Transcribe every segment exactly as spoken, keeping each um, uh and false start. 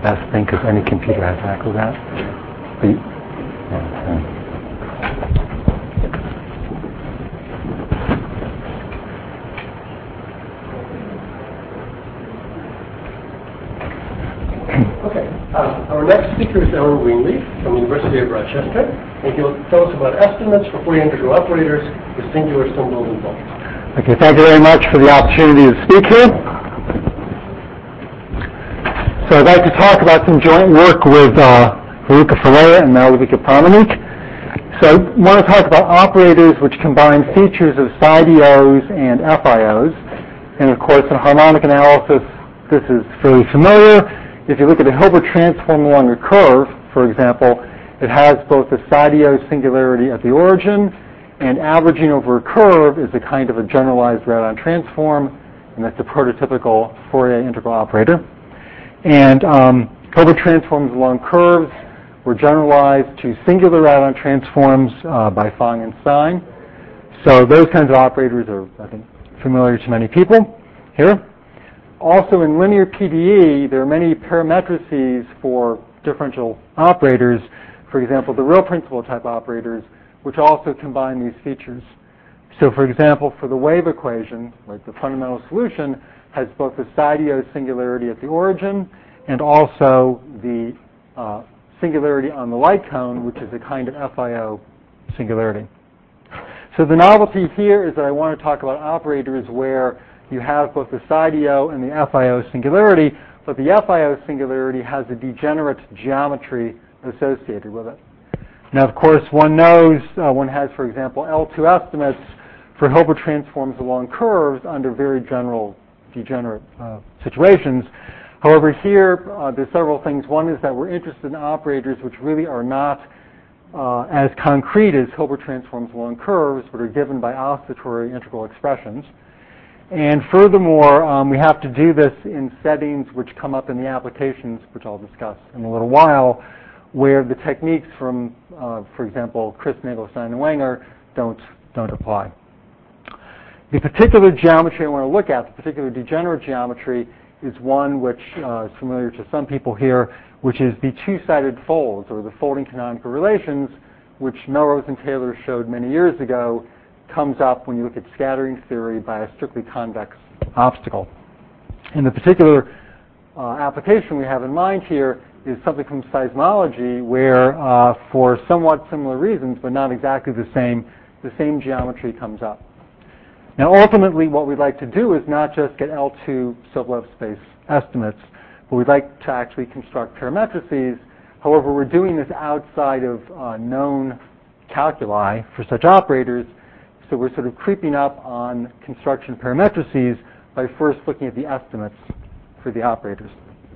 best thing because any computer has exactly that. But you, yeah, Okay. Uh, our next speaker is Aaron Greenleaf from the University of Rochester, and he'll tell us about estimates for Fourier integral operators with singular symbols involved. Okay, thank you very much for the opportunity to speak here. So I'd like to talk about some joint work with uh, Haruka Furuya and Malavika Pramanik. So I want to talk about operators which combine features of psi D Os and F I Os. And of course, in harmonic analysis, this is fairly familiar. If you look at a Hilbert transform along a curve, for example, it has both the psi D O singularity at the origin, and averaging over a curve is a kind of a generalized Radon transform, and that's a prototypical Fourier integral operator. And um, Hilbert transforms along curves were generalized to singular Radon transforms uh, by Fang and Stein. So those kinds of operators are, I think, familiar to many people here. Also in linear P D E, there are many parametrices for differential operators. For example, the real principal type operators, which also combine these features. So for example, for the wave equation, like the fundamental solution, has both the psi D O singularity at the origin and also the uh, singularity on the light cone, which is a kind of F I O singularity. So the novelty here is that I want to talk about operators where you have both the psi D O and the F I O singularity, but the F I O singularity has a degenerate geometry associated with it. Now, of course, one knows, uh, one has, for example, L two estimates for Hilbert transforms along curves under very general degenerate uh, situations. However, here, uh, there's several things. One is that we're interested in operators which really are not uh, as concrete as Hilbert transforms along curves, but are given by oscillatory integral expressions. And furthermore, um, we have to do this in settings which come up in the applications, which I'll discuss in a little while, where the techniques from, uh, for example, Chris Nagelstein and Wenger don't, don't apply. The particular geometry I want to look at, the particular degenerate geometry, is one which uh, is familiar to some people here, which is the two-sided folds, or the folding canonical relations, which Melrose and Taylor showed many years ago, comes up when you look at scattering theory by a strictly convex obstacle. And the particular uh, application we have in mind here is something from seismology where, uh, for somewhat similar reasons, but not exactly the same, the same geometry comes up. Now, ultimately, what we'd like to do is not just get L two Sobolev space estimates, but we'd like to actually construct parametrices. However, we're doing this outside of uh, known calculi for such operators, so we're sort of creeping up on construction parametrices by first looking at the estimates for the operators.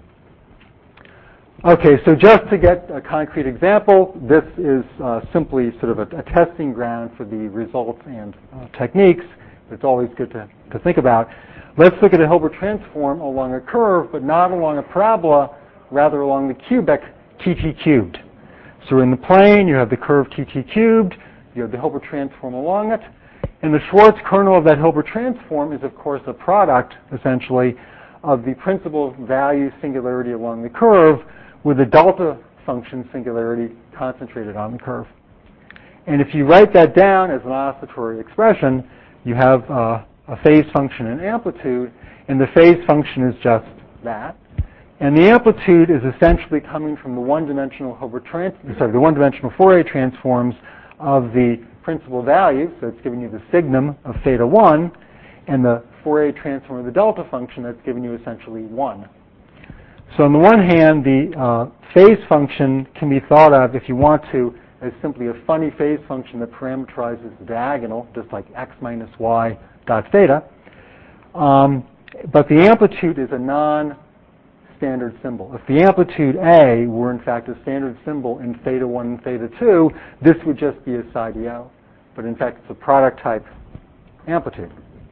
Okay, so just to get a concrete example, this is uh, simply sort of a, a testing ground for the results and uh, techniques. It's always good to, to think about. Let's look at a Hilbert transform along a curve, but not along a parabola, rather along the cubic T T cubed. So in the plane, you have the curve T T cubed, you have the Hilbert transform along it, and the Schwartz kernel of that Hilbert transform is, of course, a product, essentially, of the principal value singularity along the curve with the delta function singularity concentrated on the curve. And if you write that down as an oscillatory expression, you have uh, a phase function and amplitude, and the phase function is just that. And the amplitude is essentially coming from the one-dimensional Hilbert trans sorry, the one-dimensional Fourier transforms of the principal value, so it's giving you the signum of theta one, and the Fourier transform of the delta function that's giving you essentially one. So on the one hand, the uh, phase function can be thought of, if you want to, as simply a funny phase function that parameterizes the diagonal, just like x minus y dot theta. Um, but the amplitude is a non-standard symbol. If the amplitude A were in fact a standard symbol in theta one and theta two, this would just be a psi D O. But in fact, it's a product type amplitude.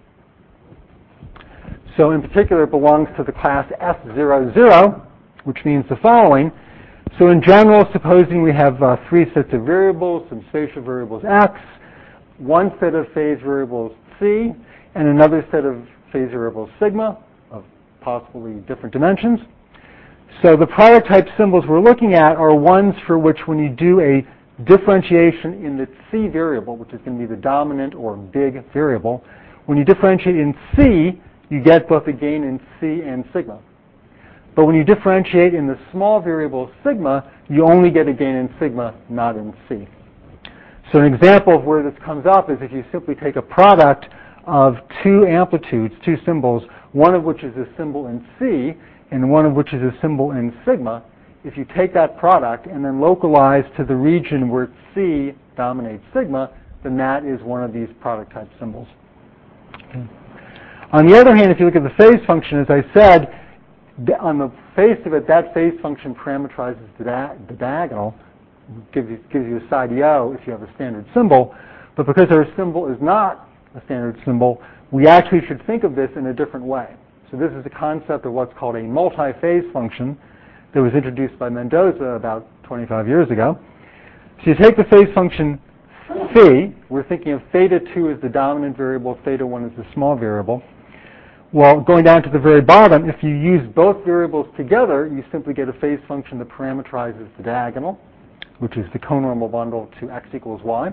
So in particular, it belongs to the class S zero zero, which means the following. So in general, supposing we have uh, three sets of variables, some spatial variables x, one set of phase variables c, and another set of phase variables sigma of possibly different dimensions. So the product type symbols we're looking at are ones for which when you do a differentiation in the C variable, which is going to be the dominant or big variable, when you differentiate in C, you get both a gain in C and sigma. But when you differentiate in the small variable sigma, you only get a gain in sigma, not in C. So an example of where this comes up is if you simply take a product of two amplitudes, two symbols, one of which is a symbol in C and one of which is a symbol in sigma. If you take that product and then localize to the region where C dominates sigma, then that is one of these product type symbols. Okay. On the other hand, if you look at the phase function, as I said, on the face of it, that phase function parameterizes the, di the diagonal, gives you, gives you a side O if you have a standard symbol. But because our symbol is not a standard symbol, we actually should think of this in a different way. So this is the concept of what's called a multi-phase function that was introduced by Mendoza about twenty-five years ago. So you take the phase function phi. We're thinking of theta two as the dominant variable, theta one as the small variable. Well, going down to the very bottom, if you use both variables together, you simply get a phase function that parameterizes the diagonal, which is the conormal bundle to x equals y.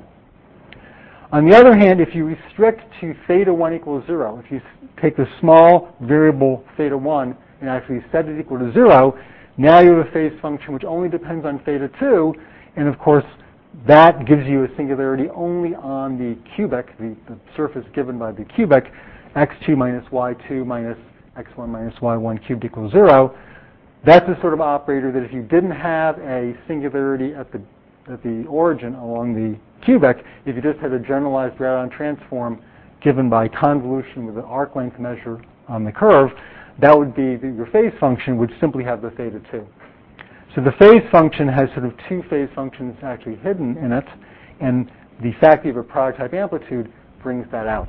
On the other hand, if you restrict to theta one equals zero, if you take the small variable theta one and actually set it equal to zero, now you have a phase function which only depends on theta two, and of course that gives you a singularity only on the cubic, the, the surface given by the cubic, x two minus y two minus x one minus y one cubed equals zero. That's the sort of operator that if you didn't have a singularity at the at the origin along the cubic, if you just had a generalized Radon transform given by convolution with an arc length measure on the curve, that would be the, your phase function would simply have the theta two. So the phase function has sort of two phase functions actually hidden in it, and the fact that you have a product type amplitude brings that out.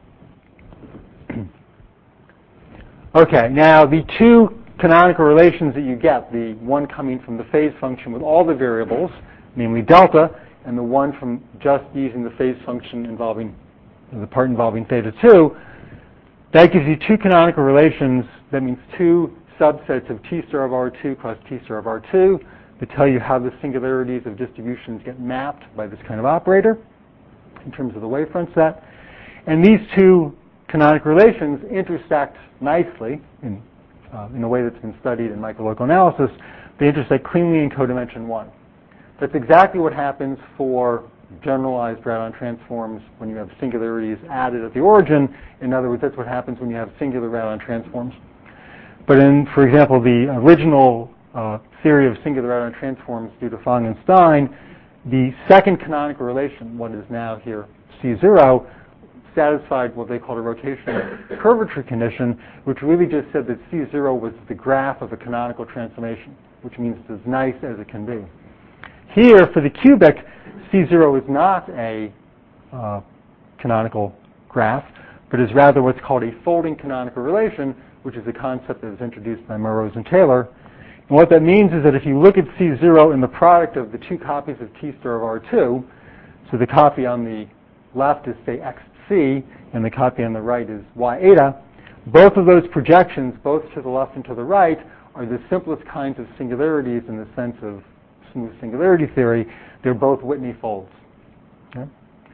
Okay, now the two canonical relations that you get, the one coming from the phase function with all the variables, namely delta, and the one from just using the phase function involving the part involving theta two, that gives you two canonical relations. That means two subsets of T star of R two plus T star of R two that tell you how the singularities of distributions get mapped by this kind of operator in terms of the wavefront set. And these two canonical relations intersect nicely in, uh, in a way that's been studied in microlocal analysis. They intersect cleanly in codimension one. That's exactly what happens for generalized Radon transforms when you have singularities added at the origin. In other words, that's what happens when you have singular Radon transforms. But in, for example, the original uh, theory of singular Radon transforms due to Fang and Stein, the second canonical relation, what is now here C zero, satisfied what they called a rotational curvature condition, which really just said that C zero was the graph of a canonical transformation, which means it's as nice as it can be. Here, for the cubic, C zero is not a uh, canonical graph, but is rather what's called a folding canonical relation, which is a concept that was introduced by Melrose and Taylor. And what that means is that if you look at C zero in the product of the two copies of T star of R two, so the copy on the left is, say, X C, and the copy on the right is Y eta, both of those projections, both to the left and to the right, are the simplest kinds of singularities in the sense of smooth singularity theory. They're both Whitney folds. Okay?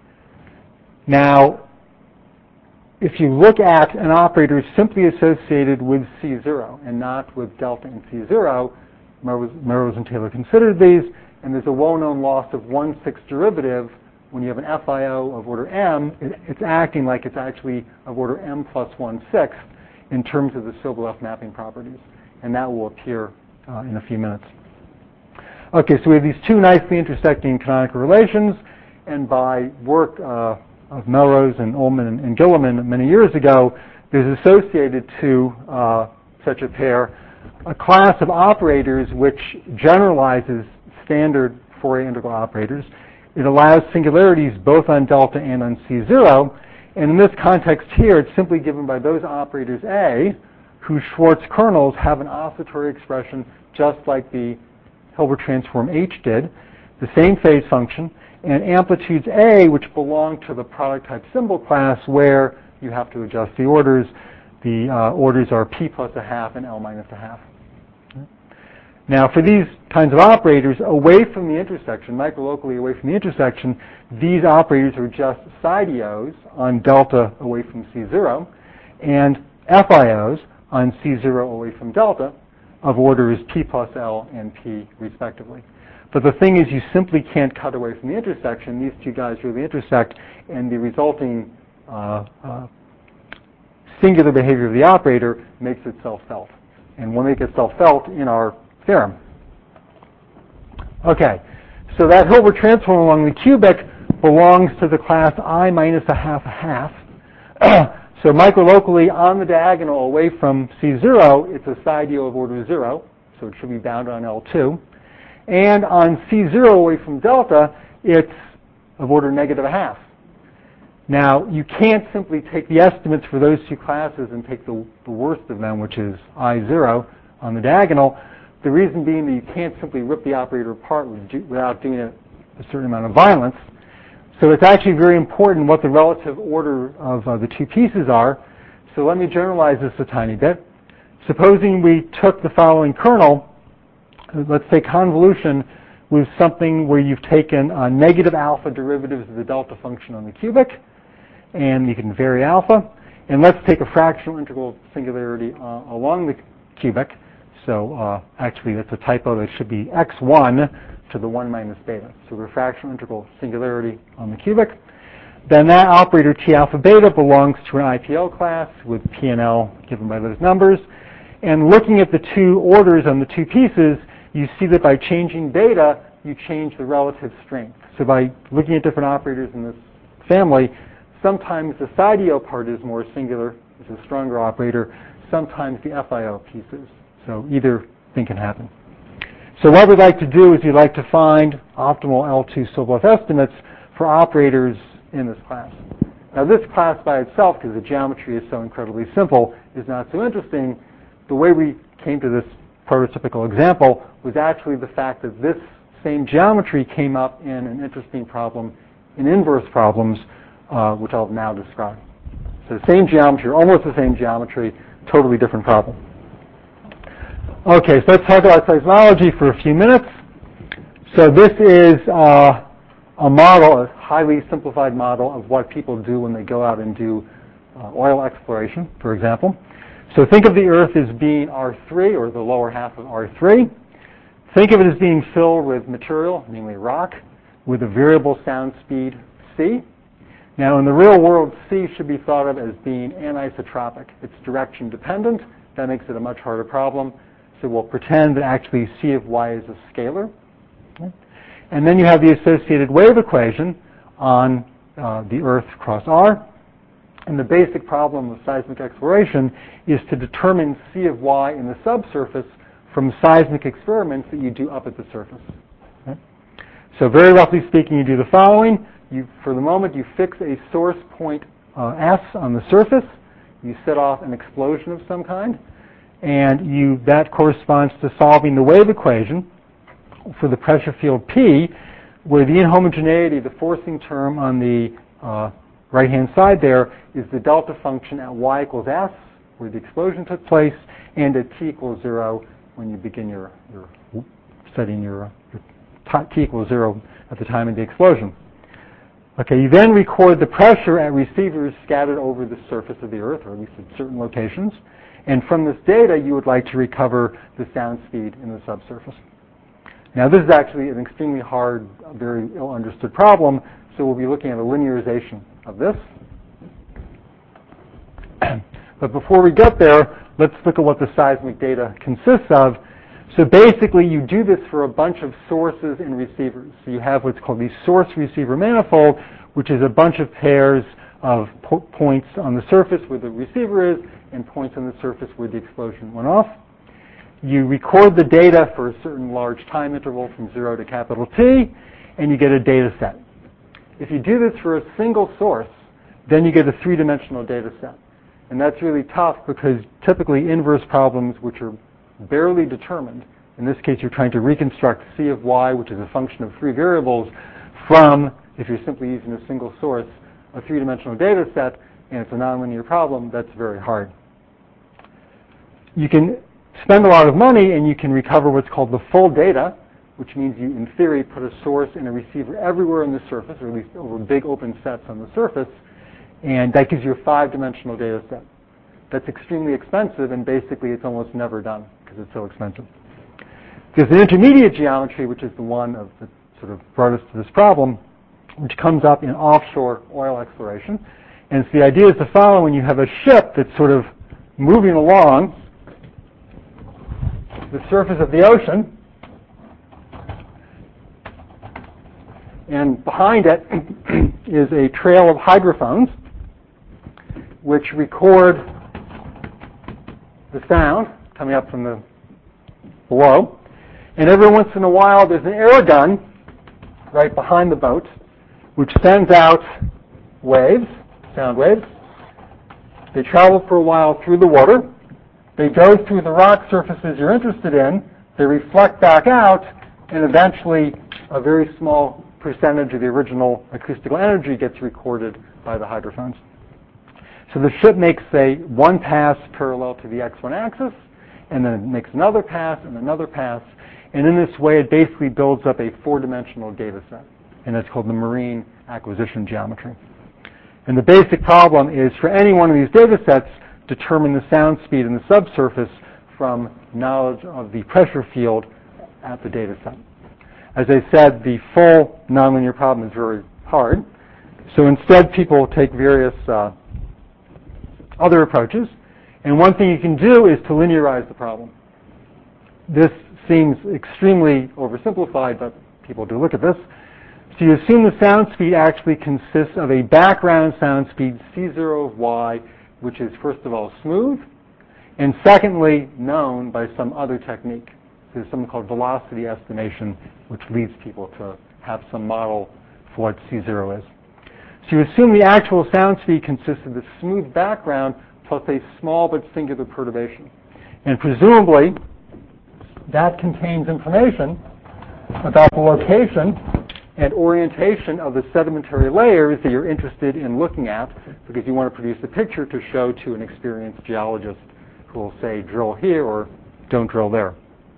Now, if you look at an operator simply associated with C zero and not with delta and C zero, Melrose and Taylor considered these, and there's a well-known loss of one sixth derivative. When you have an F I O of order m, it, it's acting like it's actually of order m plus one sixth in terms of the Sobolev mapping properties, and that will appear uh, in a few minutes. Okay, so we have these two nicely intersecting canonical relations, and by work uh, of Melrose and Ullman and, and Gilliman many years ago, there's associated to uh, such a pair a class of operators which generalizes standard Fourier integral operators. It allows singularities both on delta and on C zero, and in this context here, it's simply given by those operators A, whose Schwartz kernels have an oscillatory expression just like the Hilbert transform H did, the same phase function, and amplitudes A, which belong to the product type symbol class, where you have to adjust the orders. The uh, orders are P plus a half and L minus a half. Now, for these kinds of operators, away from the intersection, microlocally away from the intersection, these operators are just psi D Os on delta away from C zero, and F I Os on C zero away from delta of orders P plus L and P, respectively. But the thing is, you simply can't cut away from the intersection. These two guys really intersect, and the resulting uh, uh, singular behavior of the operator makes itself felt. And we'll make itself felt in our theorem. Okay, so that Hilbert transform along the cubic belongs to the class I minus a half a half. So microlocally on the diagonal away from C zero, it's a psi D O of order zero, so it should be bound on L two. And on C zero away from delta, it's of order negative a half. Now, you can't simply take the estimates for those two classes and take the, the worst of them, which is I zero on the diagonal. The reason being that you can't simply rip the operator apart without doing a, a certain amount of violence. So it's actually very important what the relative order of uh, the two pieces are. So let me generalize this a tiny bit. Supposing we took the following kernel, let's say convolution with something where you've taken uh, negative alpha derivatives of the delta function on the cubic, and you can vary alpha. And let's take a fractional integral singularity uh, along the cubic. So uh, actually, that's a typo. That should be x one to the one minus beta. So we're fractional integral singularity on the cubic. Then that operator T alpha beta belongs to an I P L class with P and L given by those numbers. And looking at the two orders on the two pieces, you see that by changing beta, you change the relative strength. So by looking at different operators in this family, sometimes the psi D O part is more singular, it's a stronger operator, sometimes the F I O pieces. So either thing can happen. So what we'd like to do is we'd like to find optimal L two Sobolev estimates for operators in this class. Now this class by itself, because the geometry is so incredibly simple, is not so interesting. The way we came to this prototypical example was actually the fact that this same geometry came up in an interesting problem in inverse problems, uh, which I'll now describe. So same geometry, almost the same geometry, totally different problem. Okay, so let's talk about seismology for a few minutes. So this is uh, a model, a highly simplified model of what people do when they go out and do uh, oil exploration, for example. So think of the Earth as being R three, or the lower half of R three. Think of it as being filled with material, namely rock, with a variable sound speed c. Now in the real world, c should be thought of as being anisotropic. It's direction dependent. That makes it a much harder problem. So we'll pretend that actually c of y is a scalar. Okay. And then you have the associated wave equation on uh, the Earth cross R. And the basic problem of seismic exploration is to determine c of y in the subsurface from seismic experiments that you do up at the surface. Okay. So very roughly speaking, you do the following. You, for the moment, you fix a source point uh, S on the surface. You set off an explosion of some kind. And you, that corresponds to solving the wave equation for the pressure field P, where the inhomogeneity, the forcing term on the uh, right-hand side there, is the delta function at y equals s, where the explosion took place, and at t equals zero when you begin your, your setting your, your t equals zero at the time of the explosion. Okay, you then record the pressure at receivers scattered over the surface of the Earth, or at least at certain locations. And from this data, you would like to recover the sound speed in the subsurface. Now, this is actually an extremely hard, very ill-understood problem, so we'll be looking at a linearization of this. But before we get there, let's look at what the seismic data consists of. So basically, you do this for a bunch of sources and receivers. So you have what's called the source-receiver manifold, which is a bunch of pairs of po- points on the surface where the receiver is and points on the surface where the explosion went off. You record the data for a certain large time interval from zero to capital T, and you get a data set. If you do this for a single source, then you get a three-dimensional data set. And that's really tough because typically inverse problems, which are barely determined, in this case you're trying to reconstruct c of y, which is a function of three variables, from, if you're simply using a single source, a three-dimensional data set, and it's a nonlinear problem, that's very hard. You can spend a lot of money and you can recover what's called the full data, which means you, in theory, put a source and a receiver everywhere on the surface, or at least over big open sets on the surface, and that gives you a five-dimensional data set. That's extremely expensive, and basically it's almost never done because it's so expensive. There's an intermediate geometry, which is the one of the sort of brought us to this problem, which comes up in offshore oil exploration. And so the idea is to follow when you have a ship that's sort of moving along the surface of the ocean, and behind it is a trail of hydrophones which record the sound coming up from the below. And every once in a while there's an air gun right behind the boat which sends out waves, sound waves. They travel for a while through the water. They go through the rock surfaces you're interested in. They reflect back out, and eventually a very small percentage of the original acoustical energy gets recorded by the hydrophones. So the ship makes a one pass parallel to the x one axis, and then it makes another pass and another pass, and in this way it basically builds up a four-dimensional data set, and that's called the marine acquisition geometry. And the basic problem is for any one of these data sets, determine the sound speed in the subsurface from knowledge of the pressure field at the data set. As I said, the full nonlinear problem is very hard. So instead, people take various uh, other approaches. And one thing you can do is to linearize the problem. This seems extremely oversimplified, but people do look at this. So you assume the sound speed actually consists of a background sound speed C zero of y, which is, first of all, smooth, and secondly, known by some other technique. There's something called velocity estimation, which leads people to have some model for what C zero is. So you assume the actual sound speed consists of the smooth background plus a small but singular perturbation. And presumably, that contains information about the location and orientation of the sedimentary layers that you're interested in looking at, because you want to produce a picture to show to an experienced geologist who will say, drill here or don't drill there.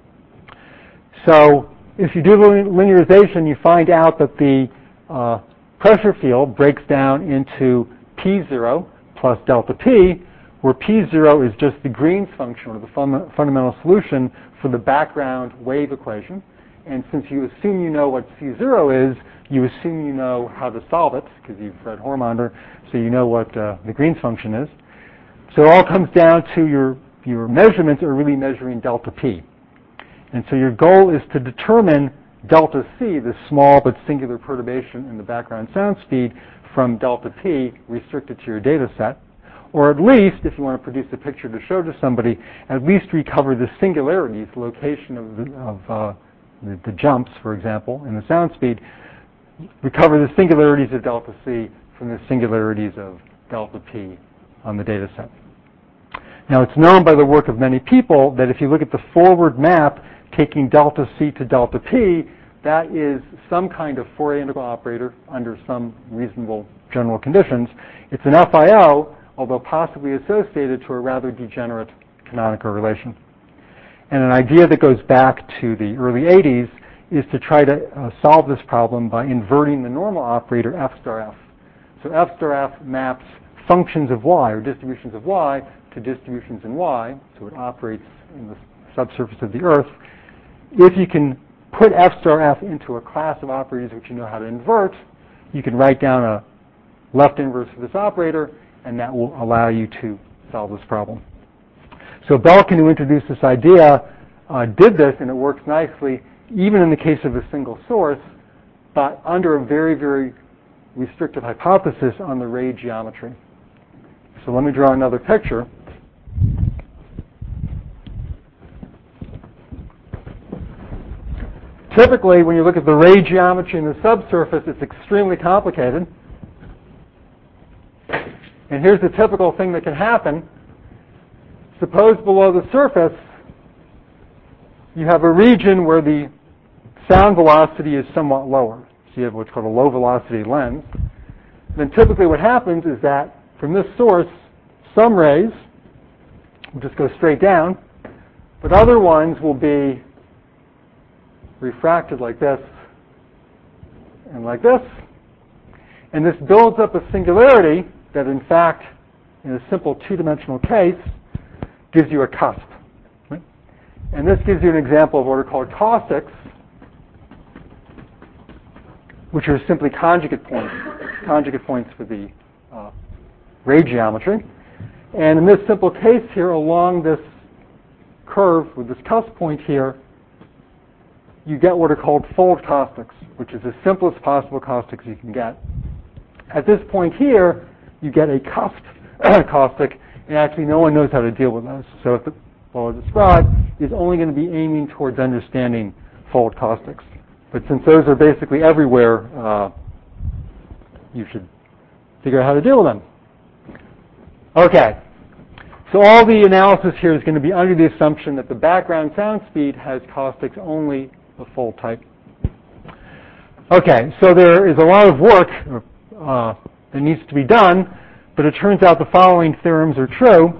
So if you do linearization, you find out that the uh, pressure field breaks down into P zero plus delta P, where P zero is just the Green's function, or the fun- fundamental solution for the background wave equation. And since you assume you know what C zero is, you assume you know how to solve it, because you've read Hormander, so you know what uh, the Green's function is. So it all comes down to your, your measurements are really measuring delta P. And so your goal is to determine delta C, the small but singular perturbation in the background sound speed, from delta P restricted to your data set. Or at least, if you want to produce a picture to show to somebody, at least recover the singularities, the location of the, of, uh, the, the jumps, for example, in the sound speed, recover the singularities of delta C from the singularities of delta P on the data set. Now, it's known by the work of many people that if you look at the forward map taking delta C to delta P, that is some kind of Fourier integral operator under some reasonable general conditions. It's an F I O, although possibly associated to a rather degenerate canonical relation. And an idea that goes back to the early eighties is to try to uh, solve this problem by inverting the normal operator F star F. So F star F maps functions of y, or distributions of y, to distributions in y, so it operates in the subsurface of the Earth. If you can put F star F into a class of operators which you know how to invert, you can write down a left inverse for this operator, and that will allow you to solve this problem. So Belkin, who introduced this idea, uh, did this, and it works nicely, even in the case of a single source, but under a very, very restrictive hypothesis on the ray geometry. So let me draw another picture. Typically, when you look at the ray geometry in the subsurface, it's extremely complicated. And here's the typical thing that can happen. Suppose below the surface, you have a region where the sound velocity is somewhat lower. So you have what's called a low velocity lens. Then typically what happens is that from this source, some rays will just go straight down. but other ones will be refracted like this and like this. And this builds up a singularity that, in fact, in a simple two-dimensional case, gives you a cusp. Right? And this gives you an example of what are called caustics, which are simply conjugate points, conjugate points for the uh, ray geometry. And in this simple case here, along this curve with this cusp point here, you get what are called fold caustics, which is the simplest possible caustics you can get. At this point here, you get a cusped caustic, and actually no one knows how to deal with those. So if the what I described is only going to be aiming towards understanding fold caustics. But since those are basically everywhere, uh, you should figure out how to deal with them. Okay. So all the analysis here is going to be under the assumption that the background sound speed has caustics only of fold type. Okay, so there is a lot of work uh, that needs to be done, but it turns out the following theorems are true.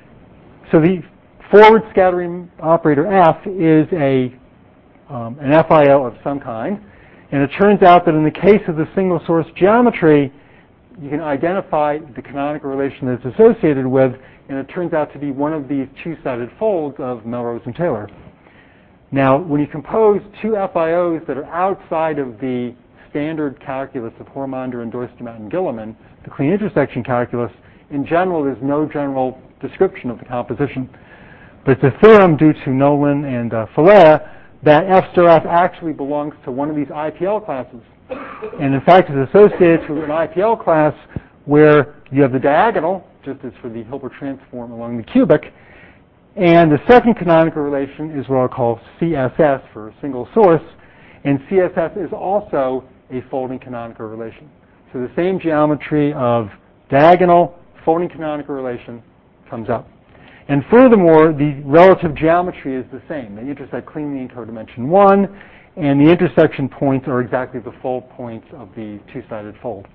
So the forward scattering operator F is a um, an F I O of some kind, and it turns out that in the case of the single source geometry, you can identify the canonical relation that it's associated with, and it turns out to be one of these two-sided folds of Melrose and Taylor. Now, when you compose two F I Os that are outside of the standard calculus of Hormander and Doistermatt and Guilliman, the clean intersection calculus, in general, there's no general description of the composition. But it's a theorem due to Nolan and uh, Fillet that F star F actually belongs to one of these I P L classes. And in fact, it's associated to an I P L class where you have the diagonal, just as for the Hilbert transform along the cubic, and the second canonical relation is what I'll call C S S for a single source, and C S S is also a folding canonical relation. So the same geometry of diagonal folding canonical relation comes up. And furthermore, the relative geometry is the same. They intersect cleanly in codimension one, and the intersection points are exactly the fold points of the two-sided fold.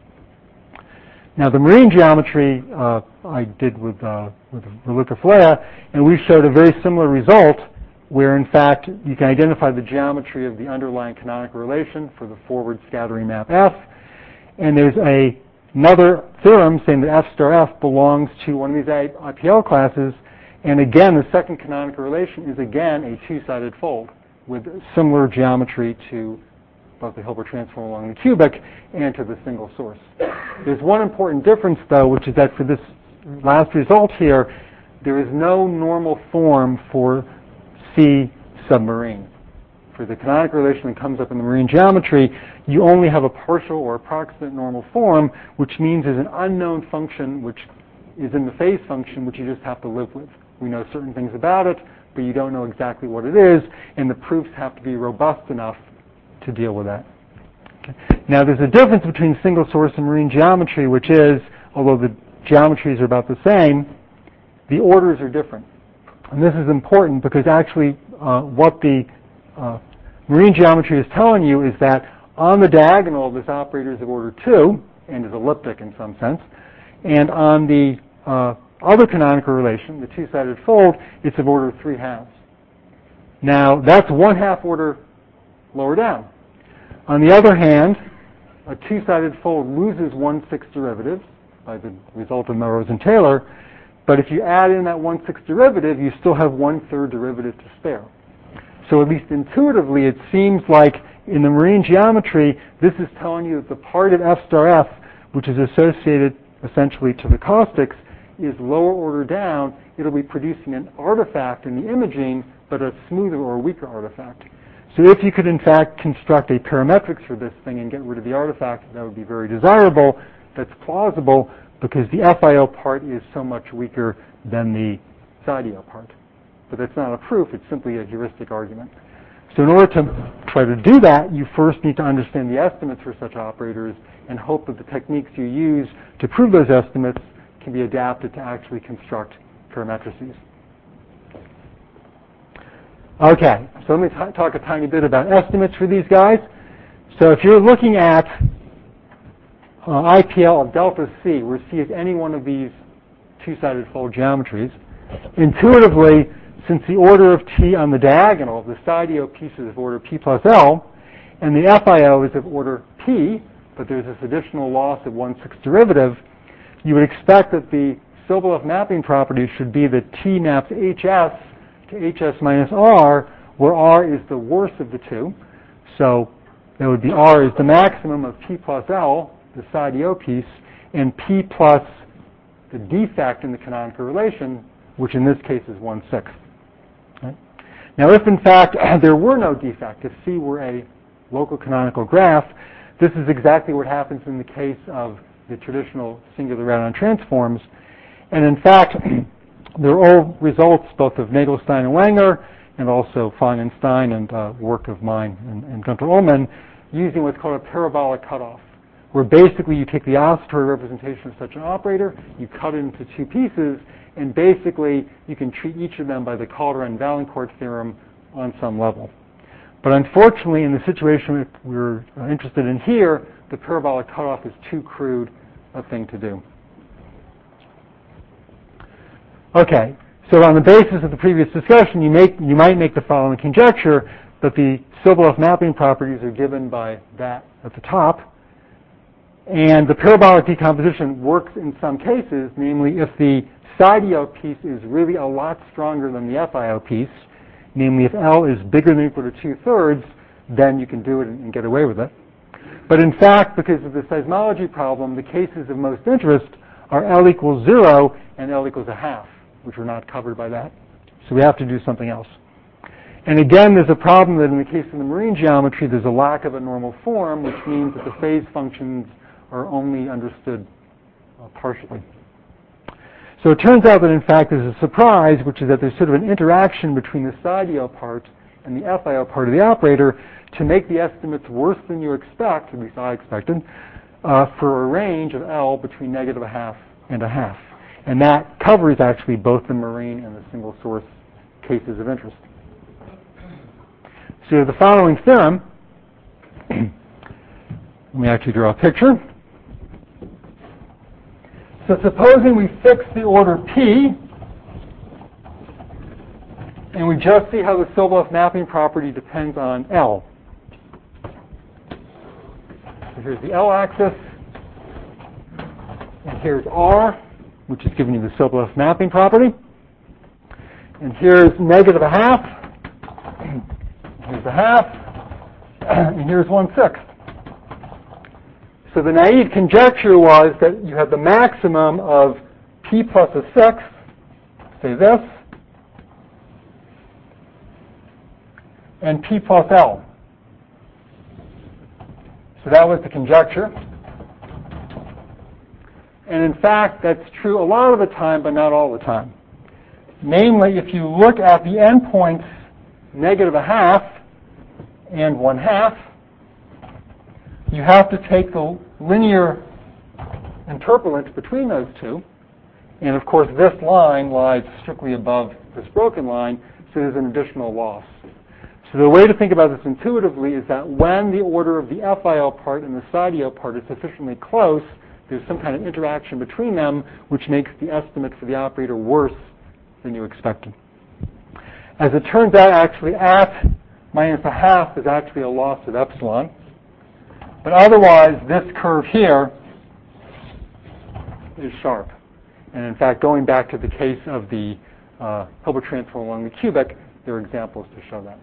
Now, the marine geometry uh, I did with, uh, with Raluca Fillet, and we showed a very similar result where, in fact, you can identify the geometry of the underlying canonical relation for the forward scattering map F, and there's a, another theorem saying that F star F belongs to one of these I P L classes, and again, the second canonical relation is again a two-sided fold with similar geometry to both the Hilbert transform along the cubic and to the single source. There's one important difference, though, which is that for this last result here, there is no normal form for C submarine. For the canonical relation that comes up in the marine geometry, you only have a partial or approximate normal form, which means there's an unknown function which is in the phase function, which you just have to live with. We know certain things about it, but you don't know exactly what it is, and the proofs have to be robust enough to deal with that. Okay. Now, there's a difference between single source and marine geometry, which is, although the geometries are about the same, the orders are different. And this is important because actually uh, what the uh, marine geometry is telling you is that on the diagonal, this operator is of order two and is elliptic in some sense, and on the uh, other canonical relation, the two-sided fold, it's of order three halves. Now, that's one half order lower down. On the other hand, a two-sided fold loses one-sixth derivative by the result of Melrose and Taylor, but if you add in that one-sixth derivative, you still have one-third derivative to spare. So at least intuitively, it seems like in the marine geometry, this is telling you that the part of F star F, which is associated essentially to the caustics, is lower order down. It'll be producing an artifact in the imaging, but a smoother or weaker artifact. So if you could, in fact, construct a parametrics for this thing and get rid of the artifact, that would be very desirable. That's plausible because the F I O part is so much weaker than the Sideo part. But that's not a proof. It's simply a heuristic argument. So in order to try to do that, you first need to understand the estimates for such operators and hope that the techniques you use to prove those estimates can be adapted to actually construct parametrices. Okay, so let me t- talk a tiny bit about estimates for these guys. So if you're looking at uh, I P L of delta C, where C is any one of these two-sided fold geometries, intuitively, since the order of t on the diagonal, the side E O piece is of order p plus L, and the F I O is of order p, but there's this additional loss of one sixth derivative, you would expect that the Sobolev mapping property should be that T maps H S to H S minus R, where R is the worst of the two. So that would be R is the maximum of P plus L, the side E O piece, and P plus the defect in the canonical relation, which in this case is one sixth. Right? Now, if in fact there were no defect, if C were a local canonical graph, this is exactly what happens in the case of the traditional singular Radon transforms. And in fact, they're all results both of Nagelstein and Wenger, and also Fong and Stein, and uh, work of mine and, and Gunter Ullman, using what's called a parabolic cutoff, where basically you take the oscillatory representation of such an operator, you cut it into two pieces, and basically you can treat each of them by the Calderon-Vaillancourt theorem on some level. But unfortunately, in the situation we're interested in here, the parabolic cutoff is too crude a thing to do. Okay, so on the basis of the previous discussion, you, make, you might make the following conjecture, that the Sobolev mapping properties are given by that at the top, and the parabolic decomposition works in some cases, namely if the side E O piece is really a lot stronger than the F I O piece, namely if L is bigger than or equal to two-thirds, then you can do it and get away with it. But in fact, because of the seismology problem, the cases of most interest are L equals zero and L equals a half, which are not covered by that. So we have to do something else. And again, there's a problem that in the case of the marine geometry, there's a lack of a normal form, which means that the phase functions are only understood uh, partially. So it turns out that in fact there's a surprise, which is that there's sort of an interaction between the side E O part and the F I O part of the operator to make the estimates worse than you expect, at least I expected, uh, for a range of L between negative a half and a half. And that covers actually both the marine and the single source cases of interest. So the following theorem, let me actually draw a picture. So supposing we fix the order P, and we just see how the Sobolev mapping property depends on L. So here's the L axis, and here's R, which is giving you the Sobolev mapping property. And here's negative a half, here's a half, and here's one-sixth. So the naive conjecture was that you have the maximum of P plus a sixth, say this, and P plus L. So that was the conjecture. And in fact, that's true a lot of the time, but not all the time. Namely, if you look at the endpoints negative a half and one half, you have to take the linear interpolant between those two. And of course, this line lies strictly above this broken line, so there's an additional loss. So the way to think about this intuitively is that when the order of the F I O part and the side E O part is sufficiently close, there's some kind of interaction between them, which makes the estimate for the operator worse than you expected. As it turns out, actually, at minus a half is actually a loss of epsilon. But otherwise, this curve here is sharp. And in fact, going back to the case of the uh, Hilbert transform along the cubic, there are examples to show that.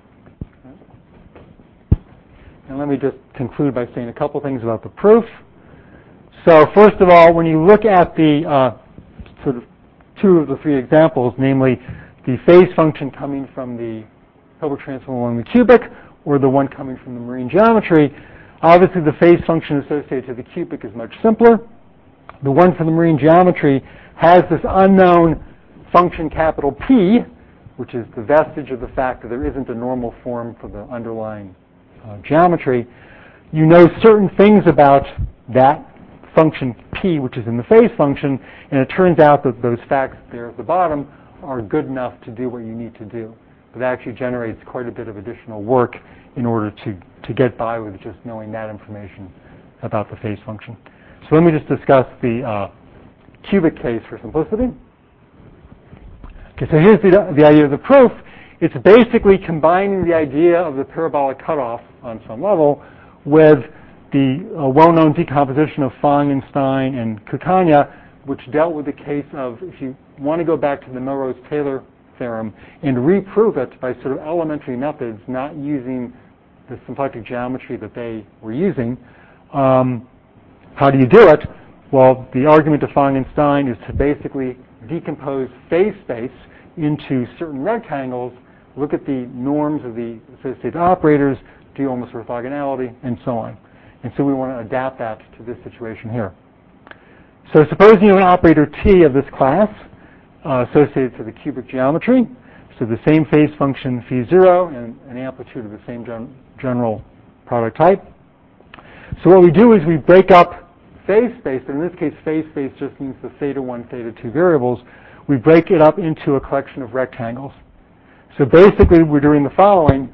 And let me just conclude by saying a couple things about the proof. So first of all, when you look at the uh, sort of two of the three examples, namely the phase function coming from the Hilbert transform along the cubic or the one coming from the marine geometry, obviously the phase function associated to the cubic is much simpler. The one from the marine geometry has this unknown function capital P, which is the vestige of the fact that there isn't a normal form for the underlying uh, geometry. You know certain things about that function P, which is in the phase function, and it turns out that those facts there at the bottom are good enough to do what you need to do. But that actually generates quite a bit of additional work in order to, to get by with just knowing that information about the phase function. So let me just discuss the uh, cubic case for simplicity. Okay, so here's the, the idea of the proof. It's basically combining the idea of the parabolic cutoff on some level with the uh, well-known decomposition of Feigenstein and Kucania, which dealt with the case of if you want to go back to the Melrose-Taylor theorem and reprove it by sort of elementary methods, not using the symplectic geometry that they were using, um, how do you do it? Well, the argument of Feigenstein is to basically decompose phase space into certain rectangles, look at the norms of the associated operators, do almost orthogonality, and so on. And so we want to adapt that to this situation here. So supposing you have an operator T of this class uh, associated to the cubic geometry, so the same phase function phi zero and an amplitude of the same gen general product type. So what we do is we break up phase space, and in this case phase space just means the theta one, theta two variables. We break it up into a collection of rectangles. So basically we're doing the following.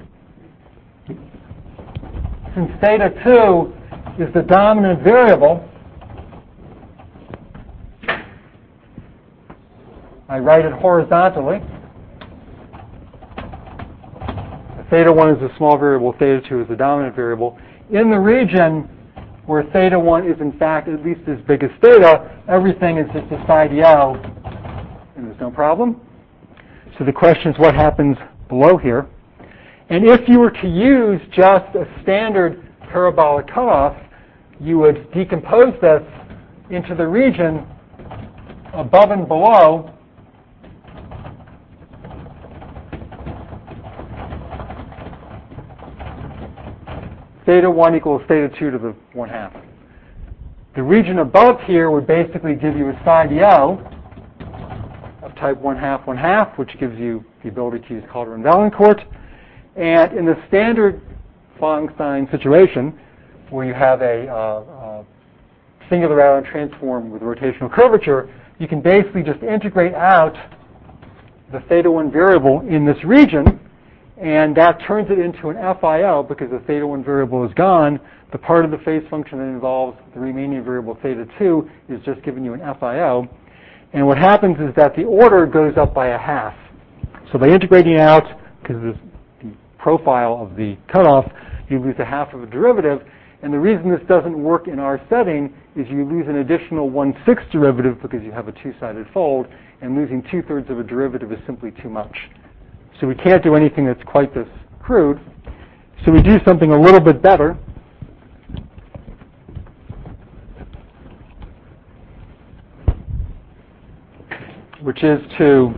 Since theta two is the dominant variable, I write it horizontally. Theta one is the small variable, theta two is the dominant variable. In the region where theta one is in fact at least as big as theta, everything is just a psi dl, and there's no problem. So the question is what happens below here. And if you were to use just a standard parabolic cutoff, you would decompose this into the region above and below theta one equals theta two to the one half. The region above here would basically give you a psi dl of type one half, one half, which gives you the ability to use Calderon-Valancourt. And in the standard Feigenstein situation, where you have a uh, uh, singular Radon transform with rotational curvature, you can basically just integrate out the theta one variable in this region, and that turns it into an F I O because the theta one variable is gone. The part of the phase function that involves the remaining variable theta two is just giving you an F I O. And what happens is that the order goes up by a half. So by integrating out, because of the profile of the cutoff, you lose a half of a derivative. And the reason this doesn't work in our setting is you lose an additional one-sixth derivative because you have a two-sided fold, and losing two-thirds of a derivative is simply too much. So we can't do anything that's quite this crude. So we do something a little bit better. Which is to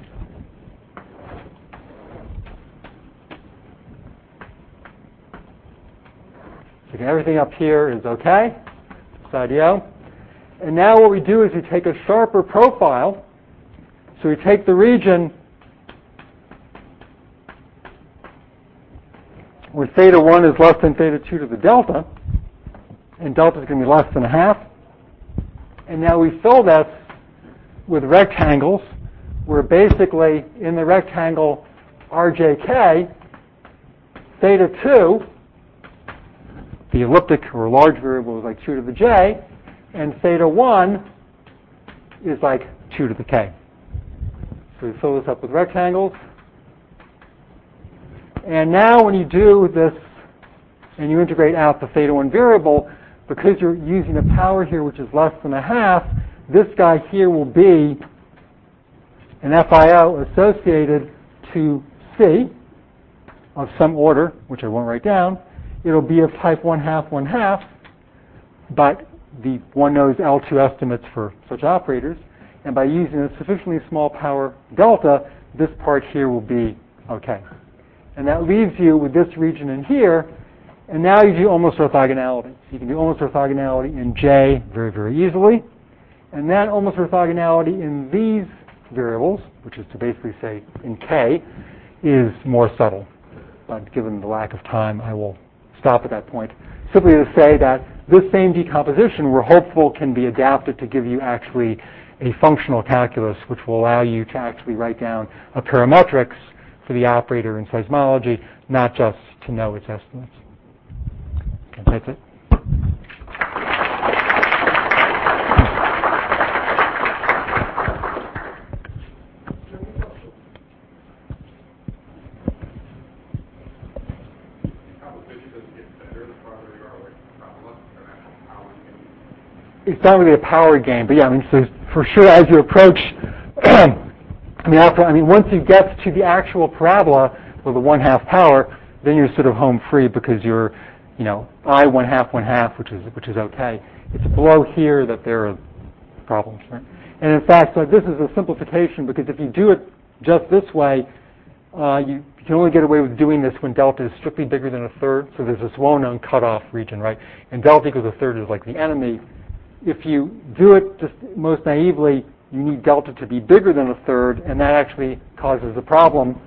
so everything up here is okay, psi dl. And now what we do is we take a sharper profile. So we take the region where theta one is less than theta two to the delta, and delta is going to be less than a half. And now we fill this with rectangles, where basically in the rectangle R J K, theta two, the elliptic or large variable is like two to the j, and theta one is like two to the k. So we fill this up with rectangles. And now when you do this and you integrate out the theta one variable, because you're using a power here which is less than a half, this guy here will be an F I O associated to C of some order, which I won't write down. It'll be of type one half, one half, but the one knows L two estimates for such operators. And by using a sufficiently small power delta, this part here will be okay. And that leaves you with this region in here, and now you do almost orthogonality. So you can do almost orthogonality in J very, very easily. And then almost orthogonality in these variables, which is to basically say in K, is more subtle. But given the lack of time, I will stop at that point. Simply to say that this same decomposition we're hopeful can be adapted to give you actually a functional calculus, which will allow you to actually write down a parametrics for the operator in seismology, not just to know its estimates. Okay, that's it. eventually does it get better the farther you are away from the parabola, or an actual power game? It's not really a power game, but yeah, I mean, so for sure, as you approach, I mean, after, I mean, once you get to the actual parabola with a one half power, then you're sort of home free because you're, you know, I one half one half, which is which is okay. It's below here that there are problems, right? And in fact, so this is a simplification because if you do it just this way, uh, you can only get away with doing this when delta is strictly bigger than a third. So there's this well-known cutoff region, right? And delta equals a third is like the enemy. If you do it just most naively, you need delta to be bigger than a third, and that actually causes a problem.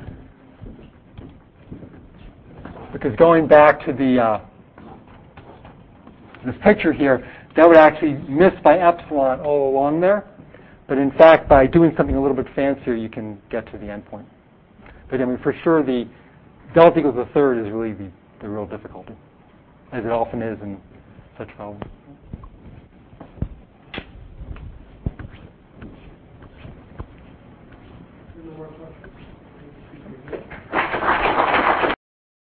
Because going back to the uh, this picture here, that would actually miss by epsilon all along there. But in fact, by doing something a little bit fancier, you can get to the endpoint. But I mean, for sure, the delta equals a third is really the, the real difficulty, as it often is in such problems.